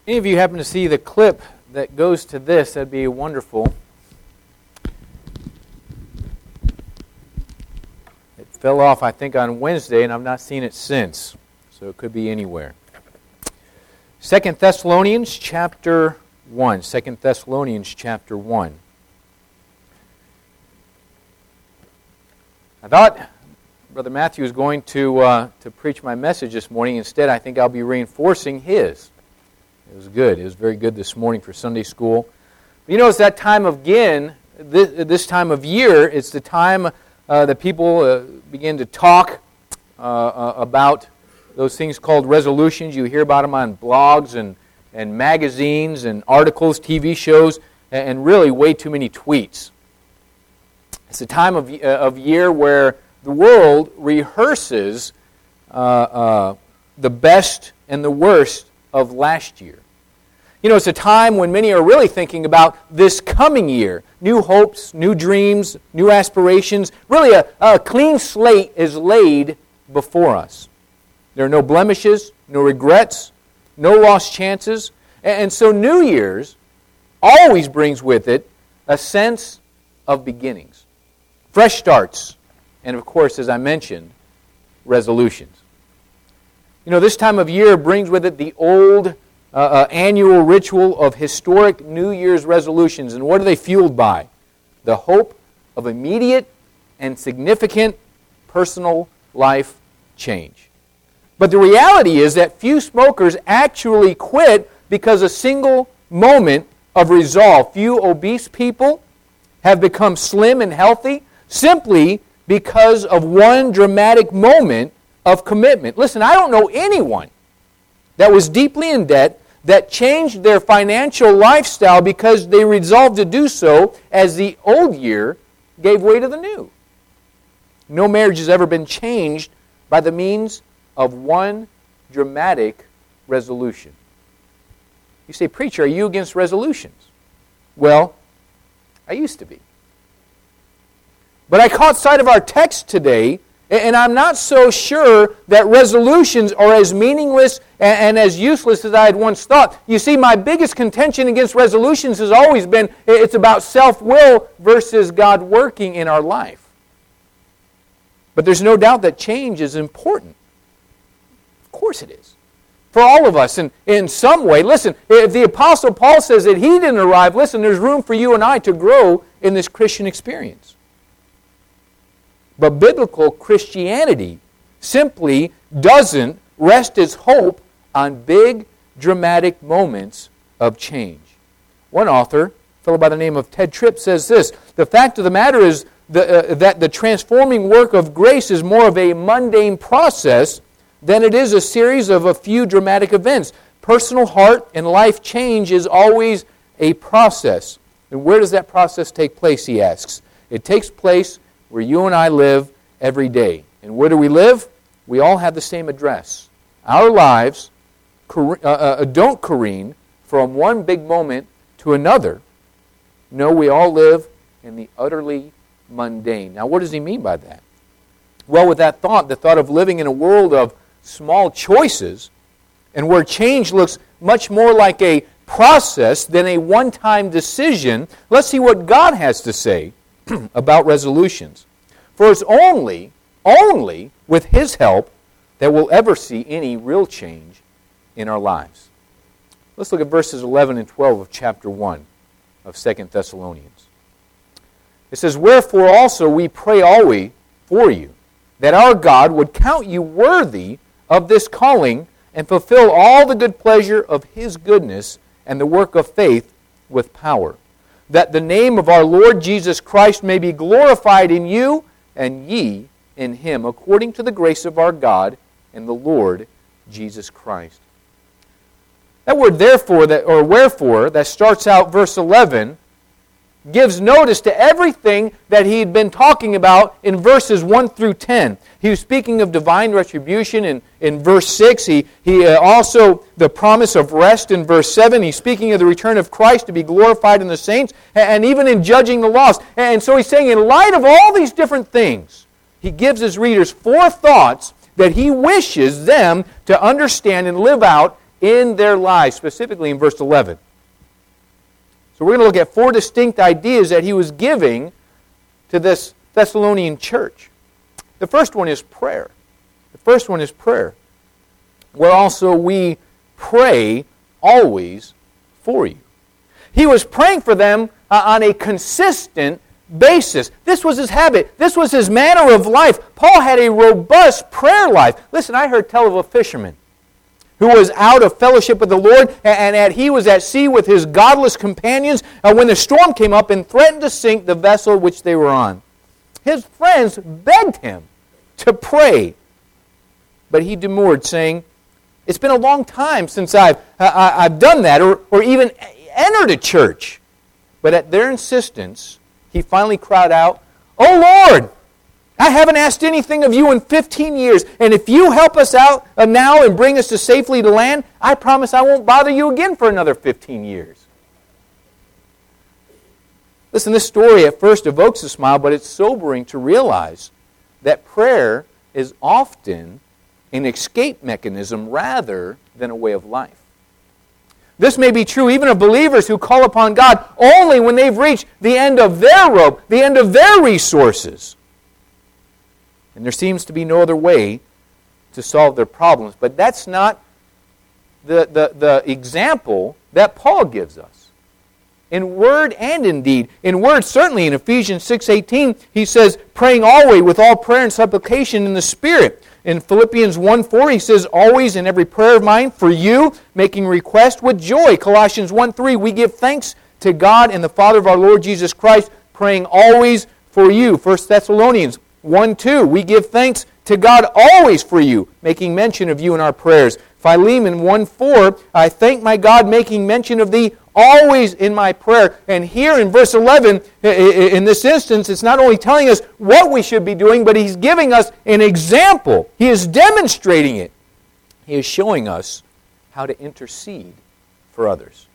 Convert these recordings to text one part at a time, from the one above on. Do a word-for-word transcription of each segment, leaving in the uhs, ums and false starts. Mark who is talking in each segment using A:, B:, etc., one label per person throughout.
A: Any of you happen to see the clip that goes to this, that'd be wonderful. It fell off, I think, on Wednesday, and I've not seen it since. So it could be anywhere. Second Thessalonians chapter one. Second Thessalonians chapter one. I thought Brother Matthew was going to uh, to preach my message this morning. Instead, I think I'll be reinforcing his. It was good. It was very good this morning for Sunday school. But you know, it's that time of again, this, this time of year, it's the time uh, that people uh, begin to talk uh, uh, about those things called resolutions. You hear about them on blogs and, and magazines and articles, T V shows, and, and really way too many tweets. It's a time of, uh, of year where the world rehearses uh, uh, the best and the worst of last year. You know, it's a time when many are really thinking about this coming year. New hopes, new dreams, new aspirations. Really a, a clean slate is laid before us. There are no blemishes, no regrets, no lost chances. And so New Year's always brings with it a sense of beginnings. Fresh starts, and of course, as I mentioned, resolutions. You know, this time of year brings with it the old uh, uh, annual ritual of historic New Year's resolutions. And what are they fueled by? The hope of immediate and significant personal life change. But the reality is that few smokers actually quit because a single moment of resolve. Few obese people have become slim and healthy simply because of one dramatic moment of commitment. Listen, I don't know anyone that was deeply in debt that changed their financial lifestyle because they resolved to do so as the old year gave way to the new. No marriage has ever been changed by the means of one dramatic resolution. You say, preacher, are you against resolutions? Well, I used to be. But I caught sight of our text today, and I'm not so sure that resolutions are as meaningless and as useless as I had once thought. You see, my biggest contention against resolutions has always been it's about self-will versus God working in our life. But there's no doubt that change is important. Of course it is. For all of us, in, in some way. Listen, if the Apostle Paul says that he didn't arrive, listen, there's room for you and I to grow in this Christian experience. But biblical Christianity simply doesn't rest its hope on big, dramatic moments of change. One author, a fellow by the name of Ted Tripp, says this: the fact of the matter is the, uh, that the transforming work of grace is more of a mundane process than it is a series of a few dramatic events. Personal heart and life change is always a process. And where does that process take place, he asks? It takes place where you and I live every day. And where do we live? We all have the same address. Our lives uh, uh, don't careen from one big moment to another. No, we all live in the utterly mundane. Now, what does he mean by that? Well, with that thought, the thought of living in a world of small choices and where change looks much more like a process than a one-time decision, let's see what God has to say about resolutions. For it's only, only with His help that we'll ever see any real change in our lives. Let's look at verses eleven and twelve of chapter one of Second Thessalonians. It says, wherefore also we pray always for you, that our God would count you worthy of this calling and fulfill all the good pleasure of His goodness and the work of faith with power, that the name of our Lord Jesus Christ may be glorified in you and ye in Him, according to the grace of our God and the Lord Jesus Christ. That word therefore, that or wherefore, that starts out verse eleven, gives notice to everything that he had been talking about in verses one through ten. He was speaking of divine retribution in, in verse six. He, he uh, also, the promise of rest in verse seven. He's speaking of the return of Christ to be glorified in the saints, and even in judging the lost. And so he's saying, in light of all these different things, he gives his readers four thoughts that he wishes them to understand and live out in their lives, specifically in verse eleven. So we're going to look at four distinct ideas that he was giving to this Thessalonian church. The first one is prayer. The first one is prayer. Where also we pray always for you. He was praying for them uh, on a consistent basis. This was his habit. This was his manner of life. Paul had a robust prayer life. Listen, I heard tell of a fisherman who was out of fellowship with the Lord, and, and he was at sea with his godless companions uh, when the storm came up and threatened to sink the vessel which they were on. His friends begged him to pray, but he demurred, saying, "It's been a long time since I've, uh, I've done that or, or even entered a church." But at their insistence, he finally cried out, "Oh Lord, I haven't asked anything of you in fifteen years, and if you help us out uh, now and bring us to safely to land, I promise I won't bother you again for another fifteen years. Listen, this story at first evokes a smile, but it's sobering to realize that prayer is often an escape mechanism rather than a way of life. This may be true even of believers who call upon God only when they've reached the end of their rope, the end of their resources. And there seems to be no other way to solve their problems. But that's not the, the, the example that Paul gives us. In word and in deed. In word, certainly in Ephesians six eighteen, he says, praying always with all prayer and supplication in the Spirit. In Philippians one four, he says, always in every prayer of mine for you, making request with joy. Colossians one three, we give thanks to God and the Father of our Lord Jesus Christ, praying always for you. First Thessalonians one two, we give thanks to God always for you, making mention of you in our prayers. Philemon one four, I thank my God, making mention of thee always in my prayer. And here in verse eleven, in this instance, it's not only telling us what we should be doing, but he's giving us an example. He is demonstrating it. He is showing us how to intercede for others.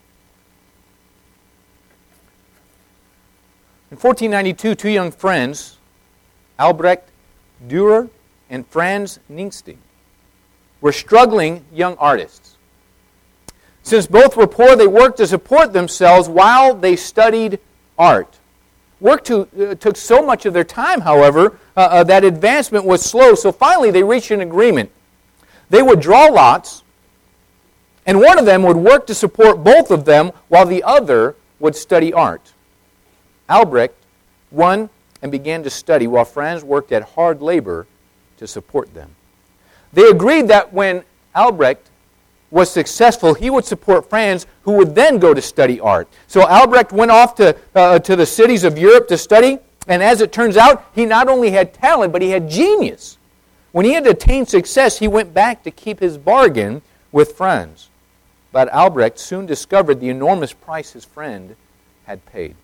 A: In fourteen ninety-two, two young friends, Albrecht Dürer and Franz Ningsting, were struggling young artists. Since both were poor, they worked to support themselves while they studied art. Work to, uh, took so much of their time, however, uh, uh, that advancement was slow, so finally they reached an agreement. They would draw lots, and one of them would work to support both of them while the other would study art. Albrecht won and began to study, while Franz worked at hard labor to support them. They agreed that when Albrecht was successful, he would support Franz, who would then go to study art. So Albrecht went off to, uh, to the cities of Europe to study, and as it turns out, he not only had talent, but he had genius. When he had attained success, he went back to keep his bargain with Franz. But Albrecht soon discovered the enormous price his friend had paid.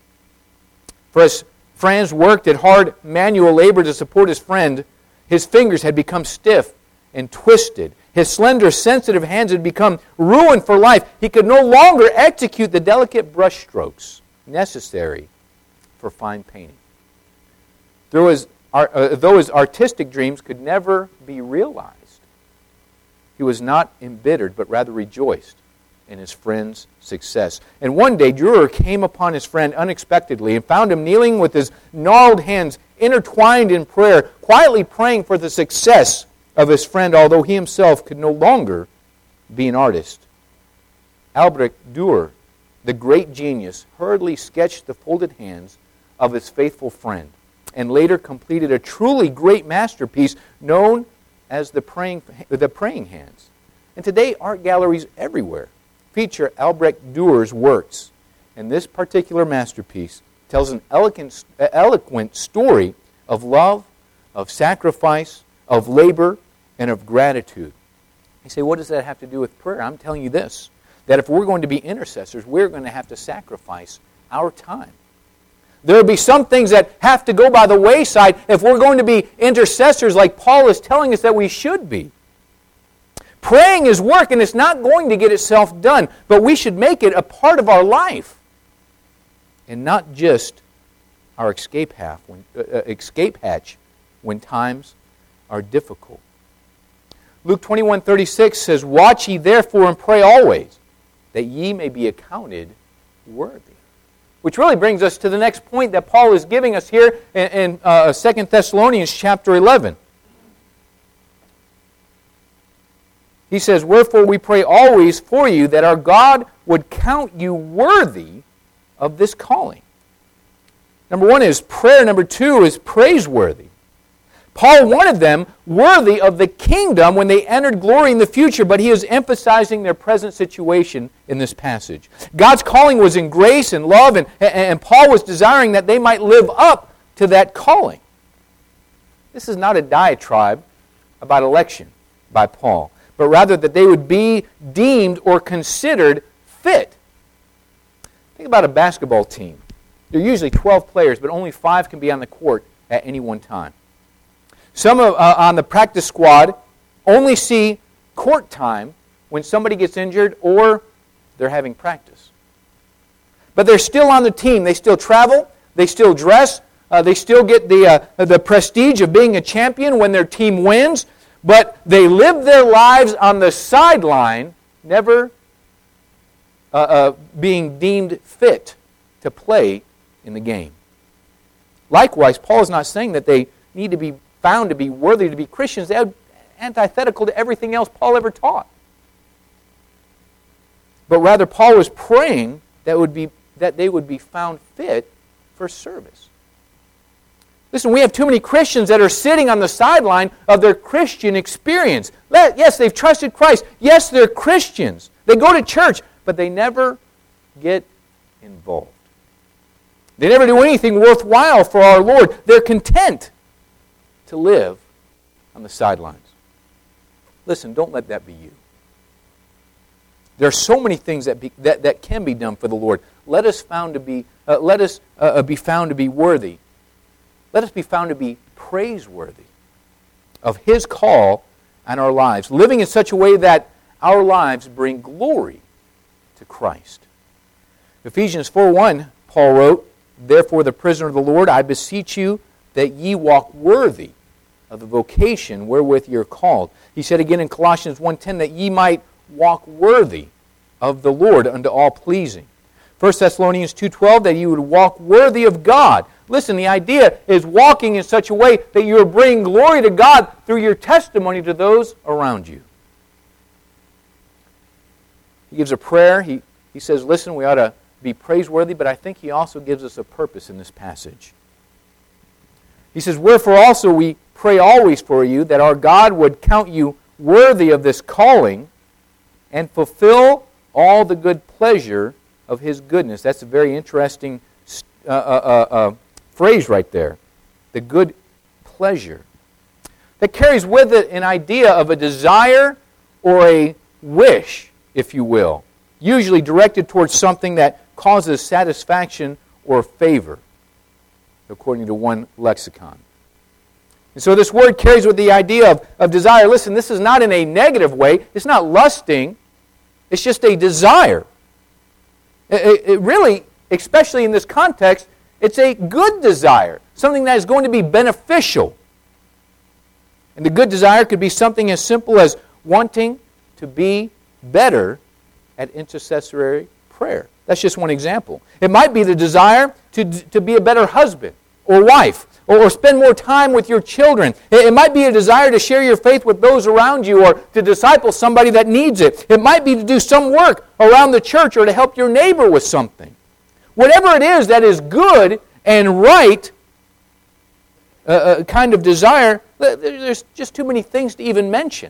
A: For as Franz worked at hard manual labor to support his friend, his fingers had become stiff and twisted. His slender, sensitive hands had become ruined for life. He could no longer execute the delicate brushstrokes necessary for fine painting. Though his, uh, though his artistic dreams could never be realized, he was not embittered, but rather rejoiced in his friend's success. And one day, Dürer came upon his friend unexpectedly and found him kneeling with his gnarled hands intertwined in prayer, quietly praying for the success of his friend, although he himself could no longer be an artist. Albrecht Dürer, the great genius, hurriedly sketched the folded hands of his faithful friend, and later completed a truly great masterpiece known as the praying, the praying hands. And today, art galleries everywhere feature Albrecht Dürer's works. And this particular masterpiece tells an eloquent, eloquent story of love, of sacrifice, of labor, and of gratitude. You say, what does that have to do with prayer? I'm telling you this, that if we're going to be intercessors, we're going to have to sacrifice our time. There will be some things that have to go by the wayside if we're going to be intercessors like Paul is telling us that we should be. Praying is work, and it's not going to get itself done, but we should make it a part of our life and not just our escape, half when, uh, escape hatch when times are difficult. Luke twenty-one thirty-six says, "Watch ye therefore and pray always, that ye may be accounted worthy." Which really brings us to the next point that Paul is giving us here in, in uh, Second Thessalonians chapter eleven. He says, "Wherefore we pray always for you, that our God would count you worthy of this calling." Number one is prayer. Number two is praiseworthy. Paul wanted them worthy of the kingdom when they entered glory in the future, but he is emphasizing their present situation in this passage. God's calling was in grace and love, and, and Paul was desiring that they might live up to that calling. This is not a diatribe about election by Paul, but rather that they would be deemed or considered fit. Think about a basketball team. There are usually twelve players, but only five can be on the court at any one time. Some of, uh, on the practice squad only see court time when somebody gets injured or they're having practice. But they're still on the team. They still travel. They still dress. Uh, they still get the, uh, the prestige of being a champion when their team wins. But they live their lives on the sideline, never uh, uh, being deemed fit to play in the game. Likewise, Paul is not saying that they need to be found to be worthy to be Christians. That's antithetical to everything else Paul ever taught. But rather, Paul was praying that would be that they would be found fit for service. Listen, we have too many Christians that are sitting on the sideline of their Christian experience. Yes, they've trusted Christ. Yes, they're Christians. They go to church, but they never get involved. They never do anything worthwhile for our Lord. They're content to live on the sidelines. Listen, don't let that be you. There are so many things that, be, that, that can be done for the Lord. Let us found to be uh, let us uh, be found to be worthy. Let us be found to be praiseworthy of His call on our lives, living in such a way that our lives bring glory to Christ. Ephesians four one, Paul wrote, "Therefore, the prisoner of the Lord, I beseech you that ye walk worthy of the vocation wherewith ye are called." He said again in Colossians one ten that ye might walk worthy of the Lord unto all pleasing. First Thessalonians two twelve that you would walk worthy of God. Listen, the idea is walking in such a way that you are bringing glory to God through your testimony to those around you. He gives a prayer. He, he says, listen, we ought to be praiseworthy, but I think he also gives us a purpose in this passage. He says, "Wherefore also we pray always for you, that our God would count you worthy of this calling, and fulfill all the good pleasure of His goodness." That's a very interesting uh, uh, uh, uh, phrase right there. The good pleasure. That carries with it an idea of a desire or a wish, if you will, usually directed towards something that causes satisfaction or favor, according to one lexicon. And so this word carries with the idea of, of desire. Listen, this is not in a negative way. It's not lusting. It's just a desire. It, it really, especially in this context, it's a good desire, something that is going to be beneficial. And the good desire could be something as simple as wanting to be better at intercessory prayer. That's just one example. It might be the desire to, to be a better husband or wife, or, or spend more time with your children. It, it might be a desire to share your faith with those around you, or to disciple somebody that needs it. It might be to do some work around the church, or to help your neighbor with something. Whatever it is that is good and right uh, uh, kind of desire, there's just too many things to even mention.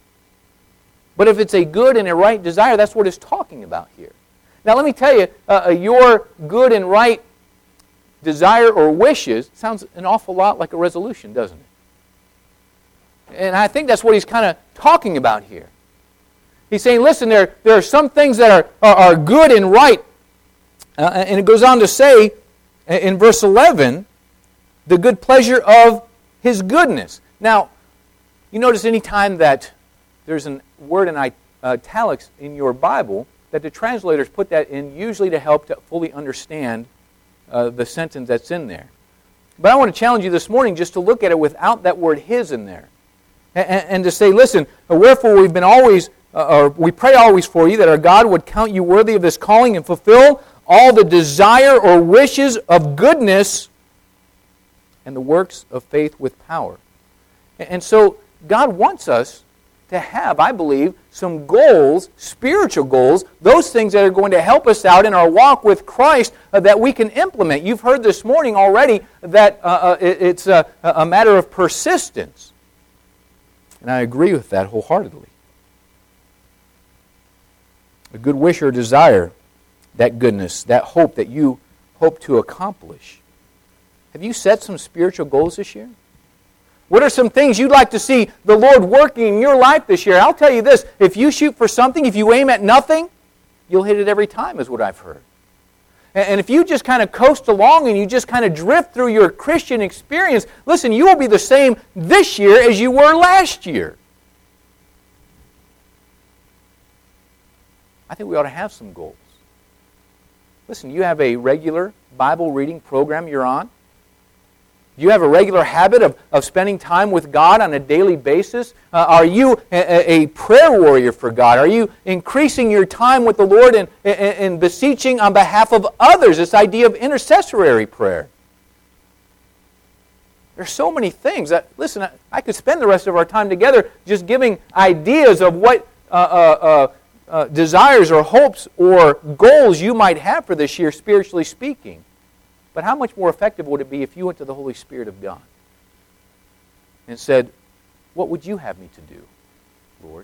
A: But if it's a good and a right desire, that's what it's talking about here. Now let me tell you, uh, your good and right desire or wishes sounds an awful lot like a resolution, doesn't it? And I think that's what he's kind of talking about here. He's saying, listen, there, there are some things that are, are, are good and right. Uh, and it goes on to say in verse eleven, the good pleasure of His goodness. Now, you notice any time that there's a word in italics in your Bible, that the translators put that in usually to help to fully understand uh, the sentence that's in there. But I want to challenge you this morning just to look at it without that word His in there. And, and to say, listen, wherefore we've been always, uh, or we pray always for you, that our God would count you worthy of this calling and fulfill all the desire or wishes of goodness and the works of faith with power. And so God wants us to have, I believe, some goals, spiritual goals, those things that are going to help us out in our walk with Christ uh, that we can implement. You've heard this morning already that uh, uh, it, it's a, a matter of persistence. And I agree with that wholeheartedly. A good wish or desire, that goodness, that hope that you hope to accomplish. Have you set some spiritual goals this year? What are some things you'd like to see the Lord working in your life this year? I'll tell you this, if you shoot for something, if you aim at nothing, you'll hit it every time, is what I've heard. And if you just kind of coast along and you just kind of drift through your Christian experience, listen, you will be the same this year as you were last year. I think we ought to have some goals. Listen, you have a regular Bible reading program you're on. Do you have a regular habit of, of spending time with God on a daily basis? Uh, are you a, a prayer warrior for God? Are you increasing your time with the Lord and, and, and beseeching on behalf of others? This idea of intercessory prayer. There's so many things. That, listen, I, I could spend the rest of our time together just giving ideas of what uh, uh, uh, uh, desires or hopes or goals you might have for this year, spiritually speaking. But how much more effective would it be if you went to the Holy Spirit of God and said, what would you have me to do, Lord?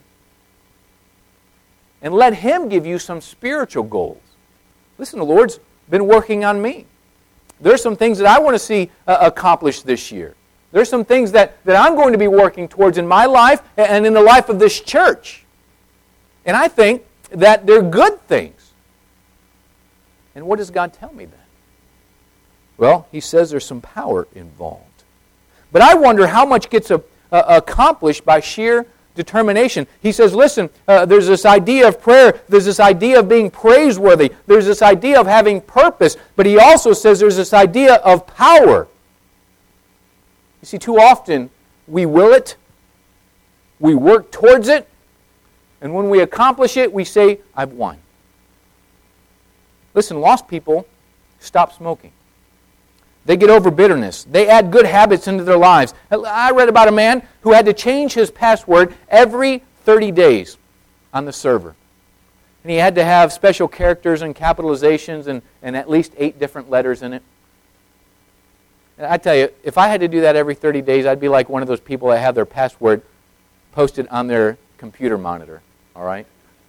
A: And let Him give you some spiritual goals. Listen, the Lord's been working on me. There's some things that I want to see uh, accomplished this year. There's some things that, that I'm going to be working towards in my life and in the life of this church. And I think that they're good things. And what does God tell me then? Well, He says there's some power involved. But I wonder how much gets a, a, accomplished by sheer determination. He says, listen, uh, there's this idea of prayer. There's this idea of being praiseworthy. There's this idea of having purpose. But He also says there's this idea of power. You see, too often we will it, we work towards it, and when we accomplish it, we say, I've won. Listen, lost people stop smoking. They get over bitterness. They add good habits into their lives. I read about a man who had to change his password every thirty days on the server. And he had to have special characters and capitalizations and, and at least eight different letters in it. And I tell you, if I had to do that every thirty days, I'd be like one of those people that have their password posted on their computer monitor. All right?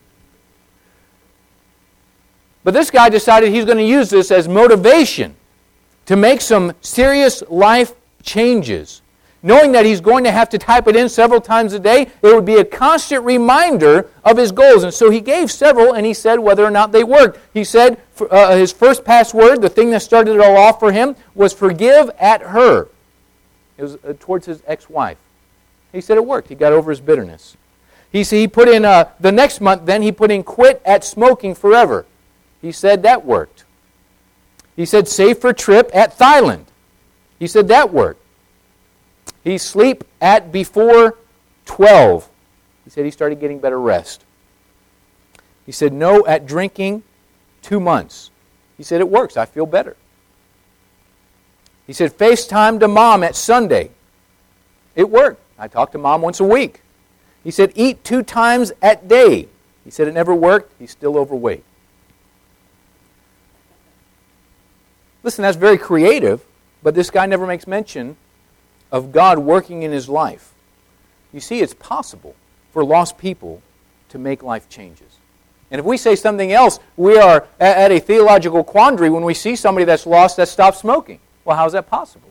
A: But this guy decided he's going to use this as motivation to make some serious life changes. Knowing that he's going to have to type it in several times a day, it would be a constant reminder of his goals. And so he gave several, and he said whether or not they worked. He said uh, his first password, the thing that started it all off for him, was forgive at her. It was uh, towards his ex-wife. He said it worked. He got over his bitterness. He said he put in, uh, the next month then, he put in quit at smoking forever. He said that worked. He said, save for trip at Thailand. He said that worked. He sleep at before twelve. He said he started getting better rest. He said no at drinking two months. He said it works. I feel better. He said FaceTime to mom at Sunday. It worked. I talk to mom once a week. He said eat two times at day. He said it never worked. He's still overweight. Listen, that's very creative, but this guy never makes mention of God working in his life. You see, it's possible for lost people to make life changes. And if we say something else, we are at a theological quandary when we see somebody that's lost that stops smoking. Well, how is that possible?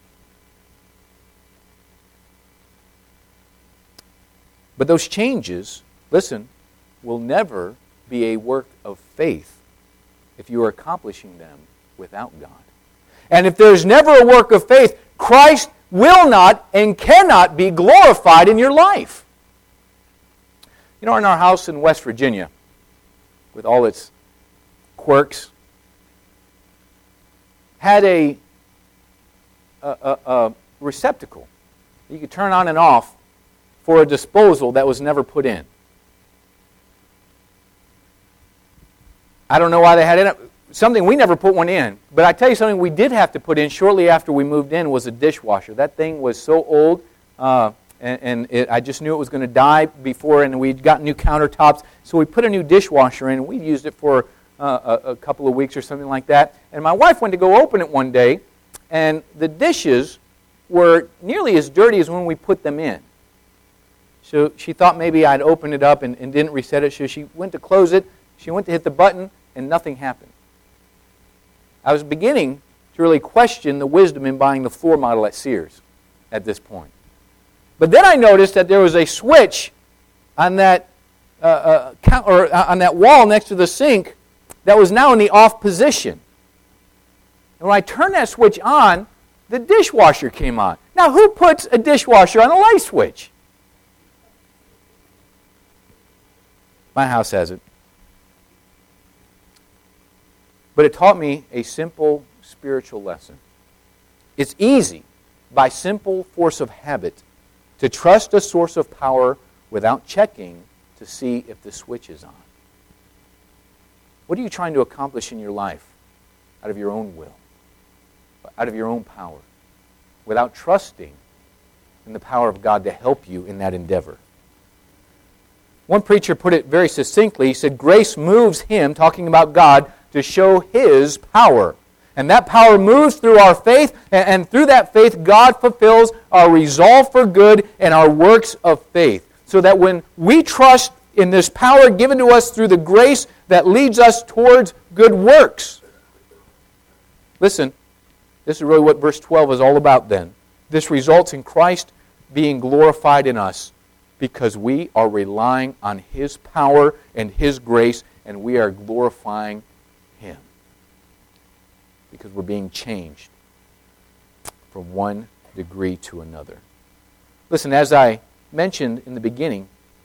A: But those changes, listen, will never be a work of faith if you are accomplishing them without God. And if there's never a work of faith, Christ will not and cannot be glorified in your life. You know, in our house in West Virginia, with all its quirks, had a, a, a, a receptacle you could turn on and off for a disposal that was never put in. I don't know why they had it. Something we never put one in. But I tell you something we did have to put in shortly after we moved in was a dishwasher. That thing was so old, uh, and, and it, I just knew it was going to die before, and we'd got new countertops. So we put a new dishwasher in, and we used it for uh, a, a couple of weeks or something like that. And my wife went to go open it one day, and the dishes were nearly as dirty as when we put them in. So she thought maybe I'd opened it up and, and didn't reset it. So she went to close it. She went to hit the button, and nothing happened. I was beginning to really question the wisdom in buying the floor model at Sears at this point. But then I noticed that there was a switch on that uh, uh, count, or uh, on that wall next to the sink that was now in the off position. And when I turned that switch on, the dishwasher came on. Now, who puts a dishwasher on a light switch? My house has it. But it taught me a simple spiritual lesson. It's easy, by simple force of habit, to trust a source of power without checking to see if the switch is on. What are you trying to accomplish in your life out of your own will, out of your own power, without trusting in the power of God to help you in that endeavor? One preacher put it very succinctly. He said, grace moves him, talking about God, to show His power. And that power moves through our faith, and, and through that faith, God fulfills our resolve for good and our works of faith. So that when we trust in this power given to us through the grace that leads us towards good works. Listen, this is really what verse twelve is all about then. This results in Christ being glorified in us because we are relying on His power and His grace, and we are glorifying Him because we're being changed from one degree to another. Listen, as I mentioned in the beginning,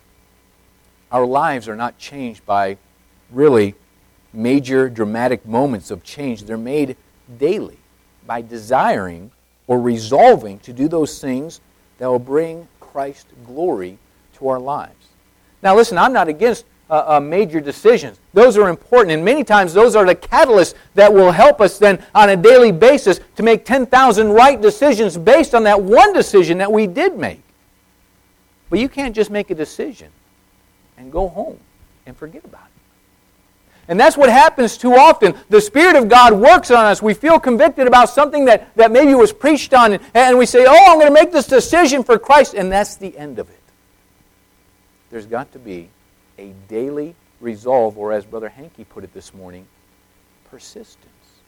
A: our lives are not changed by really major dramatic moments of change. They're made daily by desiring or resolving to do those things that will bring Christ glory to our lives. Now listen, I'm not against uh, uh, major decisions. Those are important, and many times those are the catalysts that will help us then on a daily basis to make ten thousand right decisions based on that one decision that we did make. But you can't just make a decision and go home and forget about it. And that's what happens too often. The Spirit of God works on us. We feel convicted about something that, that maybe was preached on, and, and we say, oh, I'm going to make this decision for Christ, and that's the end of it. There's got to be a daily resolve, or as Brother Hankey put it this morning, persistence.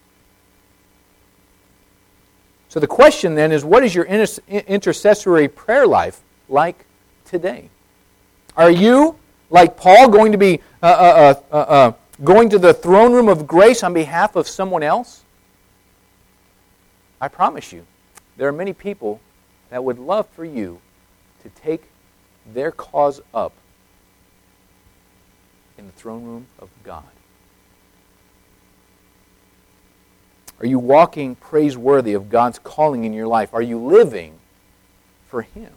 A: So the question then is, what is your inter- intercessory prayer life like today? Are you, like Paul, going to be uh, uh, uh, uh, going to the throne room of grace on behalf of someone else? I promise you, there are many people that would love for you to take their cause up in the throne room of God. Are you walking praiseworthy of God's calling in your life? Are you living for Him?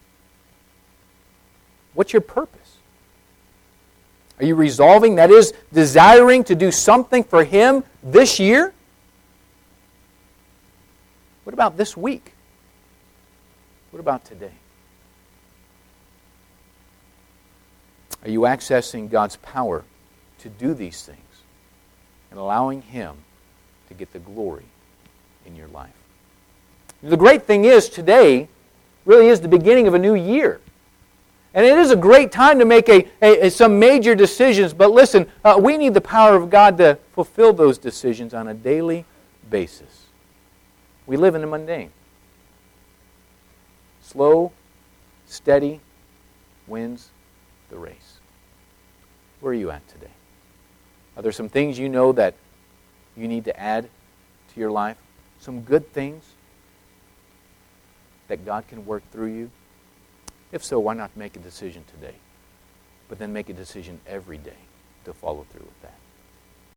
A: What's your purpose? Are you resolving, that is, desiring to do something for Him this year? What about this week? What about today? Are you accessing God's power to do these things and allowing Him to get the glory in your life? The great thing is, today really is the beginning of a new year. And it is a great time to make a, a, a some major decisions. But listen, uh, we need the power of God to fulfill those decisions on a daily basis. We live in the mundane. Slow, steady wins the race. Where are you at today? Are there some things you know that you need to add to your life? Some good things that God can work through you? If so, why not make a decision today? But then make a decision every day to follow through with that.